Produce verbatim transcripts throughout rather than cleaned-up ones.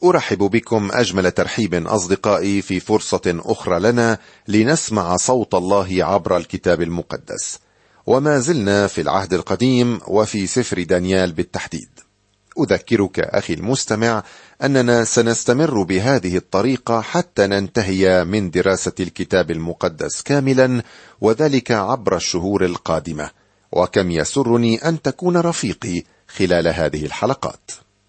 أرحب بكم أجمل ترحيب أصدقائي في فرصة أخرى لنا لنسمع صوت الله عبر الكتاب المقدس، وما زلنا في العهد القديم وفي سفر دانيال بالتحديد. أذكرك أخي المستمع أننا سنستمر بهذه الطريقة حتى ننتهي من دراسة الكتاب المقدس كاملا، وذلك عبر الشهور القادمة، وكم يسرني أن تكون رفيقي خلال هذه الحلقات.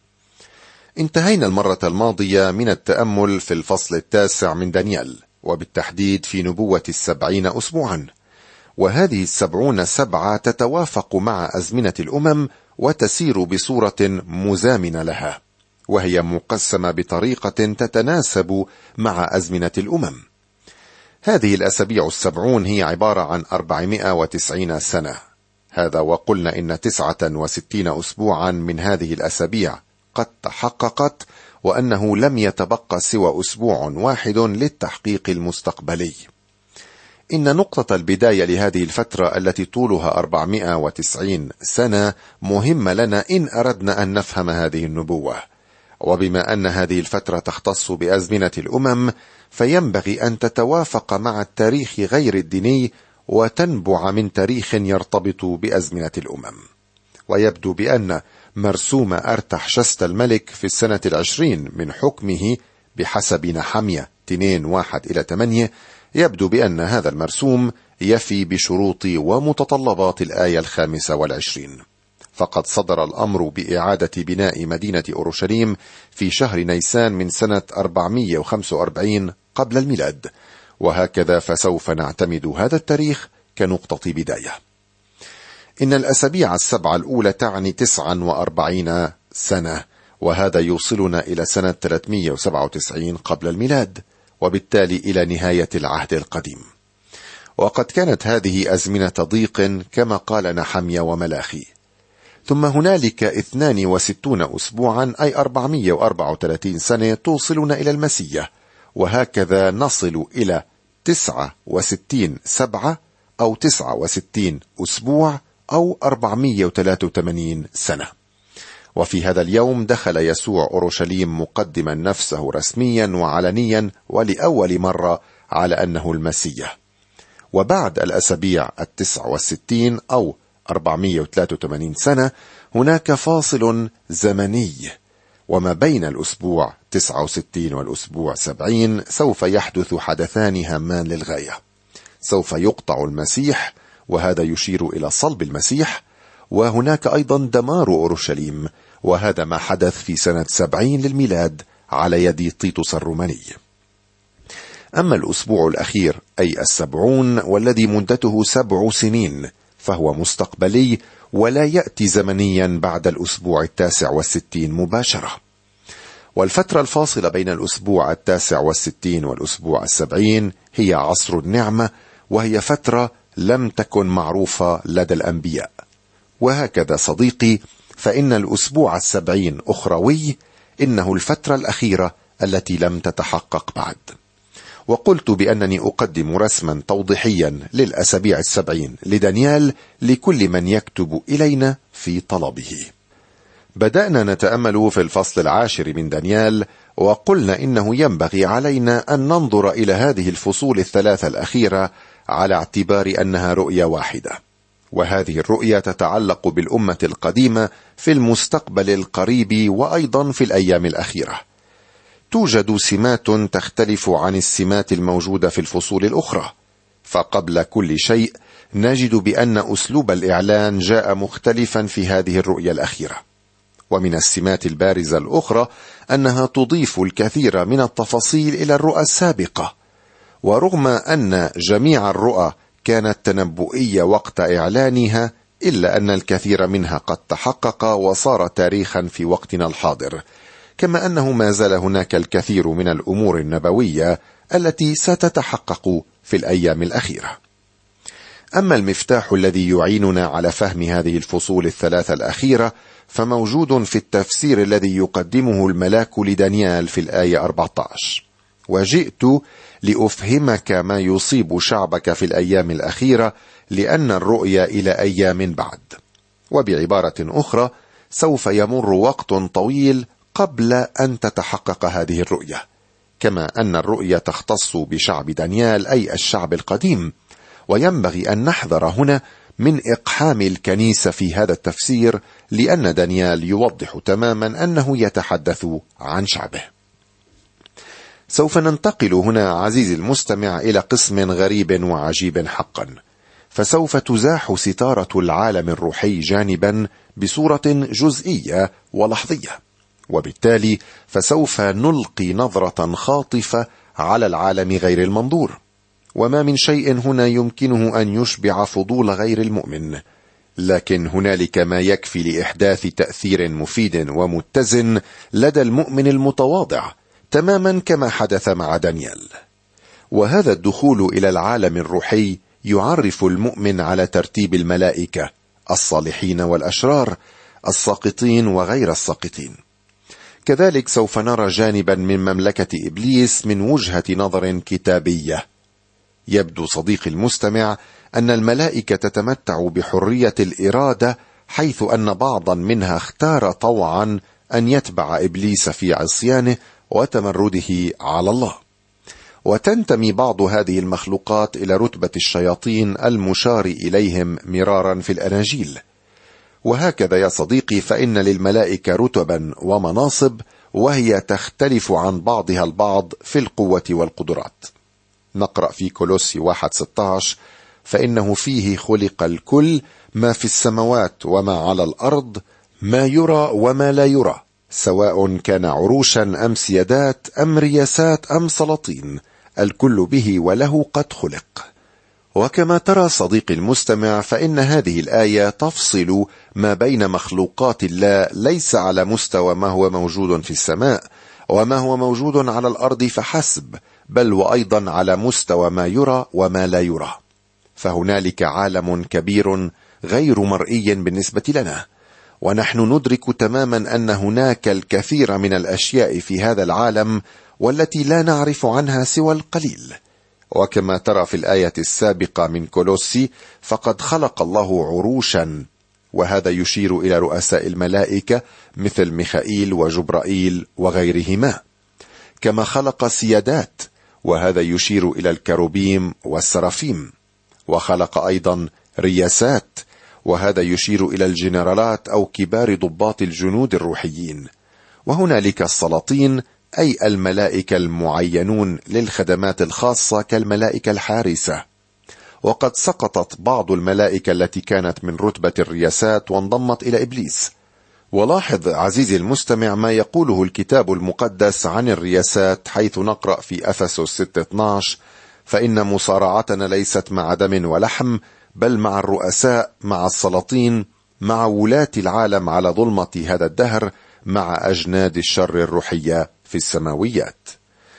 انتهينا المرة الماضية من التأمل في الفصل التاسع من دانيال، وبالتحديد في نبوة السبعين أسبوعا، وهذه السبعون سبعة تتوافق مع أزمنة الأمم وتسير بصورة مزامنة لها، وهي مقسمة بطريقة تتناسب مع أزمنة الأمم. هذه الأسابيع السبعون هي عبارة عن أربعمائة وتسعين سنة. هذا وقلنا إن تسعة وستين أسبوعا من هذه الأسابيع قد تحققت، وأنه لم يتبقى سوى أسبوع واحد للتحقيق المستقبلي. إن نقطة البداية لهذه الفترة التي طولها أربعمائة وتسعين سنة مهمة لنا إن أردنا أن نفهم هذه النبوة. وبما أن هذه الفترة تختص بأزمنة الأمم، فينبغي أن تتوافق مع التاريخ غير الديني وتنبع من تاريخ يرتبط بأزمنة الأمم. ويبدو بأن مرسوم أرتحشست الملك في السنة العشرين من حكمه بحسب نحمية اثنين واحد إلى ثمانية، يبدو بأن هذا المرسوم يفي بشروط ومتطلبات الآية الخامسة والعشرين، فقد صدر الأمر بإعادة بناء مدينة أورشليم في شهر نيسان من سنة أربعمائة وخمسة وأربعين قبل الميلاد، وهكذا فسوف نعتمد هذا التاريخ كنقطة بداية. إن الأسابيع السبعة الأولى تعني تسعا وأربعين سنة، وهذا يوصلنا إلى سنة ثلاثمائة وسبعة وتسعين قبل الميلاد، وبالتالي إلى نهاية العهد القديم. وقد كانت هذه أزمنة ضيق كما قال نحمية وملاخي. ثم هنالك اثنان وستون أسبوعا أي أربعمائة وأربعة وثلاثين سنة توصلنا إلى المسيح، وهكذا نصل إلى تسعة وستين سبعة أو تسعة وستين أسبوع أو أربعمائة وثلاثة وثمانين سنة. وفي هذا اليوم دخل يسوع أورشليم مقدما نفسه رسميا وعلنيا ولأول مرة على أنه المسيح. وبعد الأسابيع التسع والستين أو أربعمائة وثلاثة وثمانين سنة هناك فاصل زمني، وما بين الأسبوع تسعة وستين والأسبوع سبعين سوف يحدث حدثان هامان للغاية. سوف يقطع المسيح، وهذا يشير إلى صلب المسيح، وهناك أيضا دمار أورشليم، وهذا ما حدث في سنة سبعين للميلاد على يد تيتوس الروماني. أما الأسبوع الأخير أي السبعون والذي مدته سبع سنين فهو مستقبلي ولا يأتي زمنيا بعد الأسبوع التاسع والستين مباشرة. والفترة الفاصلة بين الأسبوع التاسع والستين والأسبوع السبعين هي عصر النعمة، وهي فترة لم تكن معروفة لدى الأنبياء. وهكذا صديقي، فإن الأسبوع السبعين أخروي، إنه الفترة الأخيرة التي لم تتحقق بعد. وقلت بأنني أقدم رسما توضيحيا للأسابيع السبعين لدانيال لكل من يكتب إلينا في طلبه. بدأنا نتأمل في الفصل العاشر من دانيال، وقلنا إنه ينبغي علينا أن ننظر إلى هذه الفصول الثلاثة الأخيرة على اعتبار أنها رؤية واحدة، وهذه الرؤية تتعلق بالأمة القديمة في المستقبل القريب وأيضا في الأيام الأخيرة. توجد سمات تختلف عن السمات الموجودة في الفصول الأخرى، فقبل كل شيء نجد بأن أسلوب الإعلان جاء مختلفا في هذه الرؤية الأخيرة. ومن السمات البارزة الأخرى أنها تضيف الكثير من التفاصيل إلى الرؤى السابقة، ورغم أن جميع الرؤى كانت تنبؤية وقت إعلانها، إلا أن الكثير منها قد تحقق وصار تاريخا في وقتنا الحاضر، كما أنه ما زال هناك الكثير من الأمور النبوية التي ستتحقق في الأيام الأخيرة. أما المفتاح الذي يعيننا على فهم هذه الفصول الثلاثة الأخيرة فموجود في التفسير الذي يقدمه الملاك لدانيال في الآية أربعة عشر: وجئت لأفهمك ما يصيب شعبك في الأيام الأخيرة، لأن الرؤيا إلى أيام بعد. وبعبارة أخرى، سوف يمر وقت طويل قبل أن تتحقق هذه الرؤية، كما أن الرؤية تختص بشعب دانيال أي الشعب القديم. وينبغي أن نحذر هنا من إقحام الكنيسة في هذا التفسير، لأن دانيال يوضح تماما أنه يتحدث عن شعبه. سوف ننتقل هنا عزيزي المستمع إلى قسم غريب وعجيب حقا، فسوف تزاح ستارة العالم الروحي جانبا بصورة جزئية ولحظية، وبالتالي فسوف نلقي نظرة خاطفة على العالم غير المنظور. وما من شيء هنا يمكنه أن يشبع فضول غير المؤمن، لكن هنالك ما يكفي لإحداث تأثير مفيد ومتزن لدى المؤمن المتواضع، تماما كما حدث مع دانيال. وهذا الدخول إلى العالم الروحي يعرف المؤمن على ترتيب الملائكة، الصالحين والأشرار، الساقطين وغير الساقطين. كذلك سوف نرى جانبا من مملكة إبليس من وجهة نظر كتابية. يبدو صديقي المستمع أن الملائكة تتمتع بحرية الإرادة، حيث أن بعضا منها اختار طوعا أن يتبع إبليس في عصيانه وتمرده على الله. وتنتمي بعض هذه المخلوقات إلى رتبة الشياطين المشار إليهم مرارا في الأناجيل. وهكذا يا صديقي فإن للملائكة رتبا ومناصب، وهي تختلف عن بعضها البعض في القوة والقدرات. نقرأ في كولوسي واحد ستة عشر: فإنه فيه خلق الكل، ما في السماوات وما على الأرض، ما يرى وما لا يرى، سواء كان عروشا أم سيادات أم رياسات أم سلاطين، الكل به وله قد خلق. وكما ترى صديقي المستمع فإن هذه الآية تفصل ما بين مخلوقات الله ليس على مستوى ما هو موجود في السماء وما هو موجود على الأرض فحسب، بل وأيضا على مستوى ما يرى وما لا يرى. فهنالك عالم كبير غير مرئي بالنسبة لنا، ونحن ندرك تماما أن هناك الكثير من الأشياء في هذا العالم والتي لا نعرف عنها سوى القليل. وكما ترى في الآية السابقة من كولوسي، فقد خلق الله عروشا، وهذا يشير إلى رؤساء الملائكة مثل ميخائيل وجبرائيل وغيرهما، كما خلق سيادات، وهذا يشير إلى الكروبيم والسرافيم، وخلق أيضا رياسات، وهذا يشير إلى الجنرالات أو كبار ضباط الجنود الروحيين. وهنالك السلاطين أي الملائكة المعينون للخدمات الخاصة كالملائكة الحارسة. وقد سقطت بعض الملائكة التي كانت من رتبة الرياسات وانضمت إلى إبليس. ولاحظ عزيزي المستمع ما يقوله الكتاب المقدس عن الرياسات، حيث نقرأ في أفسس ستة اثناشر: فإن مصارعتنا ليست مع دم ولحم، بل مع الرؤساء، مع السلاطين، مع ولاة العالم على ظلمة هذا الدهر، مع أجناد الشر الروحية في السماويات.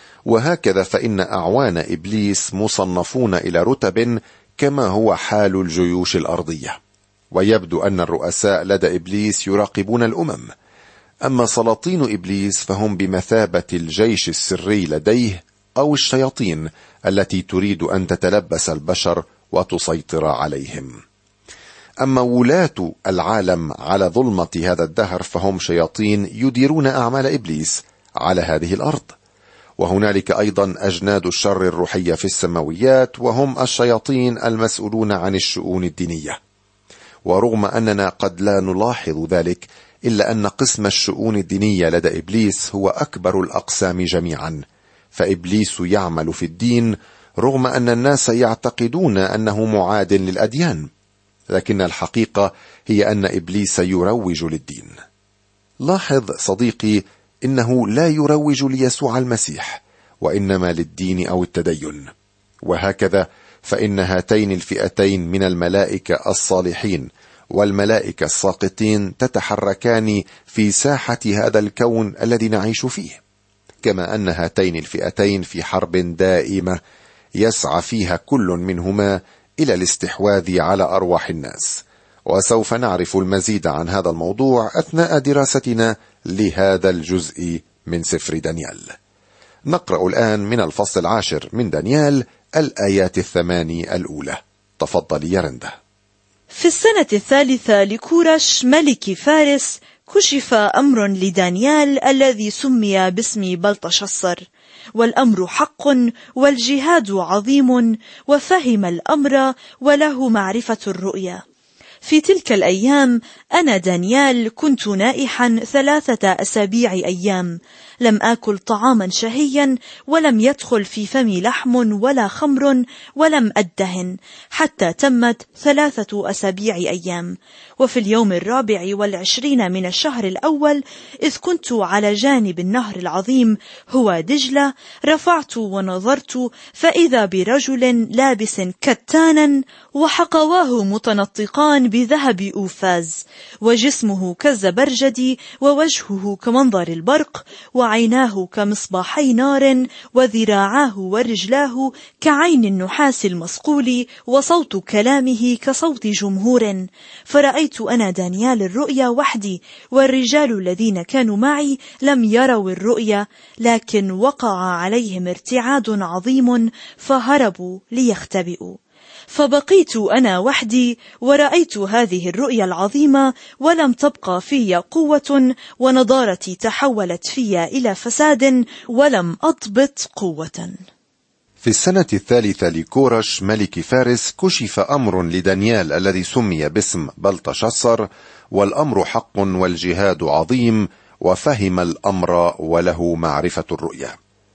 وهكذا فإن أعوان إبليس مصنفون إلى رتب كما هو حال الجيوش الأرضية. ويبدو أن الرؤساء لدى إبليس يراقبون الأمم، أما سلاطين إبليس فهم بمثابة الجيش السري لديه أو الشياطين التي تريد أن تتلبس البشر وتسيطر عليهم. أما ولاة العالم على ظلمة هذا الدهر فهم شياطين يديرون أعمال إبليس على هذه الأرض. وهنالك أيضا أجناد الشر الروحية في السماويات، وهم الشياطين المسؤولون عن الشؤون الدينية. ورغم أننا قد لا نلاحظ ذلك، إلا أن قسم الشؤون الدينية لدى إبليس هو أكبر الأقسام جميعا. فإبليس يعمل في الدين رغم أن الناس يعتقدون أنه معاد للأديان، لكن الحقيقة هي أن إبليس يروج للدين. لاحظ صديقي إنه لا يروج ليسوع المسيح، وإنما للدين أو التدين. وهكذا فإن هاتين الفئتين من الملائكة الصالحين والملائكة الساقطين تتحركان في ساحة هذا الكون الذي نعيش فيه، كما أن هاتين الفئتين في حرب دائمة يسعى فيها كل منهما إلى الاستحواذ على أرواح الناس. وسوف نعرف المزيد عن هذا الموضوع أثناء دراستنا لهذا الجزء من سفر دانيال. نقرأ الآن من الفصل العاشر من دانيال الآيات الثماني الأولى. تفضل يا رندا. في السنة الثالثة لكورش ملك فارس كشف أمر لدانيال الذي سمي باسم بلطشصر، والأمر حق والجهاد عظيم، وفهم الأمر وله معرفة الرؤيا. في تلك الأيام أنا دانيال كنت نائحا ثلاثة أسابيع أيام، لم آكل طعاما شهيا، ولم يدخل في فمي لحم ولا خمر، ولم أدهن حتى تمت ثلاثة أسابيع أيام. وفي اليوم الرابع والعشرين من الشهر الأول، إذ كنت على جانب النهر العظيم هو دجلة، رفعت ونظرت فإذا برجل لابس كتانا وحقواه متنطقان بذهب أوفاز، وجسمه كالزبرجد، ووجهه كمنظر البرق، وعيناه كمصباحي نار، وذراعاه ورجلاه كعين النحاس المصقول، وصوت كلامه كصوت جمهور. فرأيت أنا دانيال الرؤيا وحدي، والرجال الذين كانوا معي لم يروا الرؤيا، لكن وقع عليهم ارتعاد عظيم فهربوا ليختبئوا. فبقيت أنا وحدي ورأيت هذه الرؤيا العظيمة، ولم تبقى في قوة، ونضارتي تحولت في إلى فساد، ولم أضبط قوة. في السنة الثالثة لكورش ملك فارس كشف أمر لدانيال الذي سمي باسم بلطشصر، والأمر حق والجهاد عظيم، وفهم الأمر وله معرفة الرؤيا.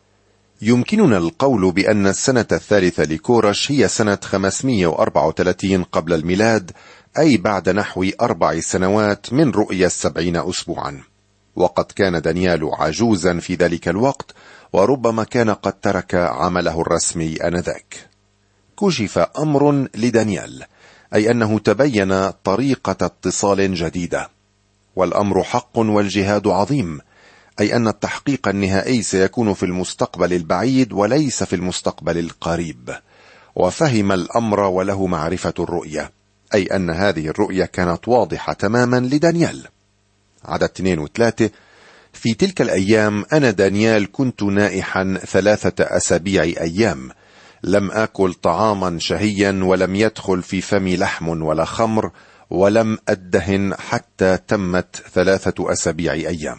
يمكننا القول بأن السنة الثالثة لكورش هي سنة خمسمائة وأربعة وثلاثين قبل الميلاد، أي بعد نحو أربع سنوات من رؤيا السبعين أسبوعا. وقد كان دانيال عجوزا في ذلك الوقت، وربما كان قد ترك عمله الرسمي آنذاك. كشف أمر لدانيال، أي أنه تبين طريقة اتصال جديدة، والأمر حق والجهاد عظيم، أي أن التحقيق النهائي سيكون في المستقبل البعيد وليس في المستقبل القريب. وفهم الأمر وله معرفة الرؤية، أي أن هذه الرؤية كانت واضحة تماما لدانيال. عدد اثنين وثلاثة: في تلك الأيام أنا دانيال كنت نائحا ثلاثة أسابيع أيام، لم آكل طعاما شهيا، ولم يدخل في فمي لحم ولا خمر، ولم أدهن حتى تمت ثلاثة أسابيع أيام.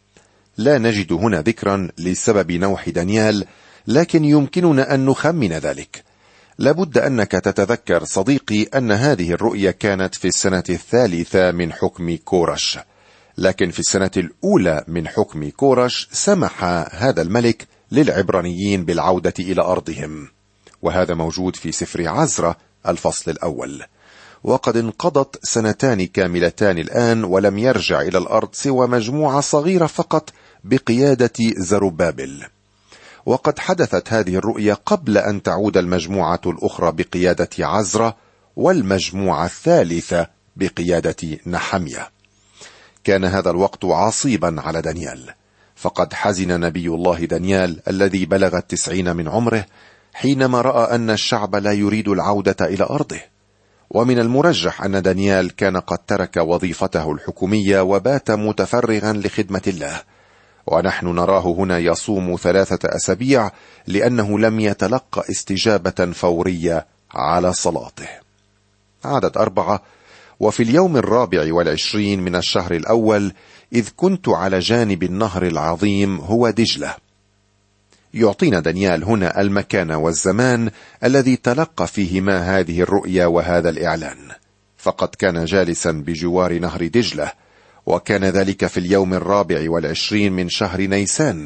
لا نجد هنا ذكرا لسبب نوح دانيال، لكن يمكننا أن نخمن ذلك. لابد أنك تتذكر صديقي أن هذه الرؤية كانت في السنة الثالثة من حكم كورش، لكن في السنة الأولى من حكم كورش سمح هذا الملك للعبرانيين بالعودة إلى أرضهم، وهذا موجود في سفر عزرا الفصل الأول. وقد انقضت سنتان كاملتان الآن، ولم يرجع إلى الأرض سوى مجموعة صغيرة فقط بقيادة زروبابل. وقد حدثت هذه الرؤية قبل أن تعود المجموعة الأخرى بقيادة عزرا، والمجموعة الثالثة بقيادة نحمية. كان هذا الوقت عصيبا على دانيال، فقد حزن نبي الله دانيال الذي بلغ التسعين من عمره حينما رأى أن الشعب لا يريد العودة إلى أرضه. ومن المرجح أن دانيال كان قد ترك وظيفته الحكومية وبات متفرغا لخدمة الله، ونحن نراه هنا يصوم ثلاثة أسابيع لأنه لم يتلقى استجابة فورية على صلاته. عدد أربعة: وفي اليوم الرابع والعشرين من الشهر الأول، إذ كنت على جانب النهر العظيم هو دجلة. يعطينا دانيال هنا المكان والزمان الذي تلقى فيهما هذه الرؤيا وهذا الإعلان، فقد كان جالسا بجوار نهر دجلة، وكان ذلك في اليوم الرابع والعشرين من شهر نيسان.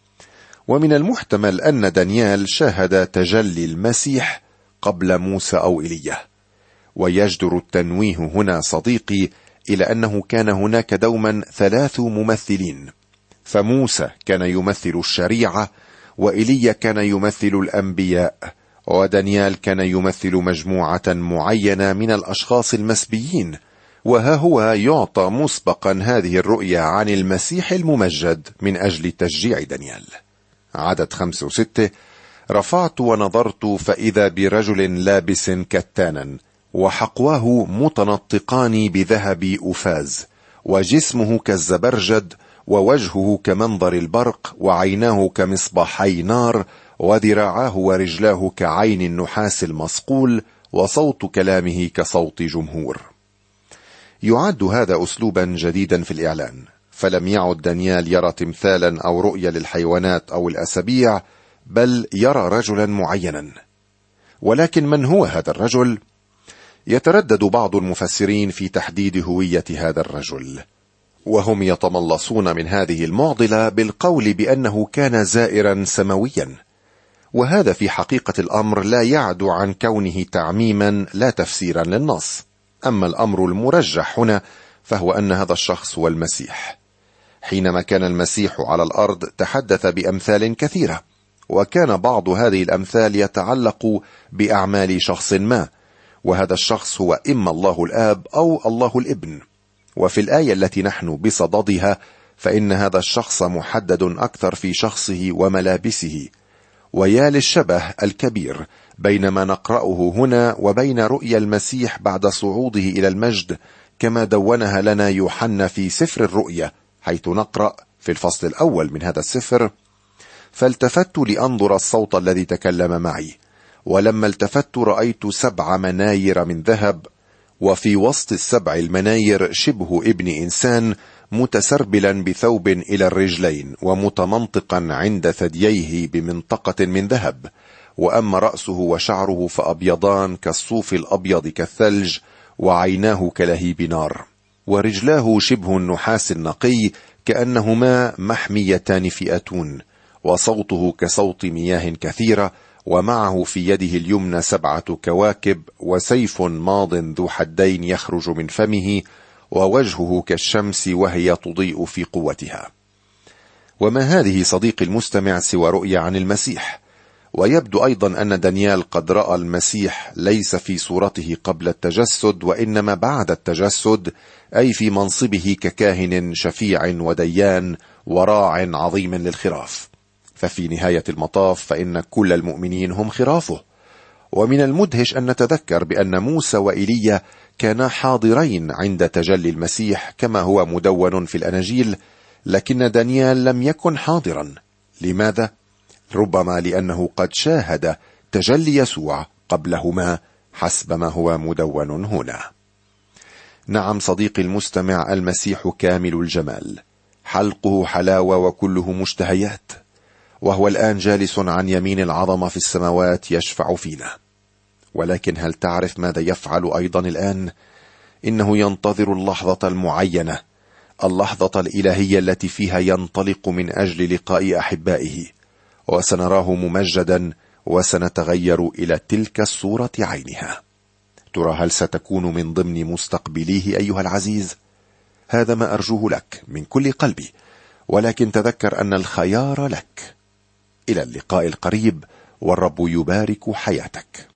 ومن المحتمل أن دانيال شاهد تجلي المسيح قبل موسى أو إيليا. ويجدر التنويه هنا صديقي إلى أنه كان هناك دوما ثلاث ممثلين، فموسى كان يمثل الشريعة، وإيليا كان يمثل الأنبياء، ودانيال كان يمثل مجموعة معينة من الأشخاص المسبيين. وها هو يعطى مسبقا هذه الرؤيا عن المسيح الممجد من أجل تشجيع دانيال. عدد خمسة وستة: رفعت ونظرت فإذا برجل لابس كتانا، وحقواه متنطقان بذهب أوفاز، وجسمه كالزبرجد، ووجهه كمنظر البرق، وعيناه كمصباحي نار، وذراعاه ورجلاه كعين النحاس المصقول، وصوت كلامه كصوت جمهور. يعد هذا أسلوبا جديدا في الإعلان، فلم يعد دانيال يرى تمثالا أو رؤية للحيوانات أو الأسابيع، بل يرى رجلا معينا. ولكن من هو هذا الرجل؟ يتردد بعض المفسرين في تحديد هوية هذا الرجل، وهم يتملصون من هذه المعضلة بالقول بأنه كان زائرا سماويا، وهذا في حقيقة الأمر لا يعد عن كونه تعميما لا تفسيرا للنص. أما الأمر المرجح هنا فهو أن هذا الشخص هو المسيح. حينما كان المسيح على الأرض تحدث بأمثال كثيرة، وكان بعض هذه الأمثال يتعلق بأعمال شخص ما، وهذا الشخص هو إما الله الآب أو الله الابن. وفي الآية التي نحن بصددها فإن هذا الشخص محدد أكثر في شخصه وملابسه، ويا للشبه الكبير بين ما نقرأه هنا وبين رؤيا المسيح بعد صعوده إلى المجد كما دونها لنا يوحنا في سفر الرؤيا، حيث نقرأ في الفصل الأول من هذا السفر: فالتفت لأنظر الصوت الذي تكلم معي، ولما التفت رأيت سبع مناير من ذهب، وفي وسط السبع المناير شبه ابن إنسان متسربلا بثوب إلى الرجلين، ومتمنطقا عند ثدييه بمنطقة من ذهب، وأما رأسه وشعره فأبيضان كالصوف الأبيض كالثلج، وعيناه كلهيب نار، ورجلاه شبه النحاس النقي كأنهما محميتان في أتون، وصوته كصوت مياه كثيرة، ومعه في يده اليمنى سبعة كواكب، وسيف ماض ذو حدين يخرج من فمه، ووجهه كالشمس وهي تضيء في قوتها. وما هذه صديقي المستمع سوى رؤيا عن المسيح، ويبدو أيضا أن دانيال قد رأى المسيح ليس في صورته قبل التجسد، وإنما بعد التجسد، أي في منصبه ككاهن شفيع وديان وراع عظيم للخراف. ففي نهاية المطاف فإن كل المؤمنين هم خرافه. ومن المدهش أن نتذكر بأن موسى وإيليا كانا حاضرين عند تجلي المسيح كما هو مدون في الأناجيل، لكن دانيال لم يكن حاضرا. لماذا؟ ربما لأنه قد شاهد تجلي يسوع قبلهما حسب ما هو مدون هنا. نعم صديقي المستمع، المسيح كامل الجمال، حلقه حلاوة وكله مشتهيات، وهو الآن جالس عن يمين العظمة في السماوات يشفع فينا. ولكن هل تعرف ماذا يفعل أيضا الآن؟ إنه ينتظر اللحظة المعينة، اللحظة الإلهية التي فيها ينطلق من أجل لقاء أحبائه، وسنراه ممجدا وسنتغير إلى تلك الصورة عينها. ترى هل ستكون من ضمن مستقبليه أيها العزيز؟ هذا ما أرجوه لك من كل قلبي، ولكن تذكر أن الخيار لك. إلى اللقاء القريب، والرب يبارك حياتك.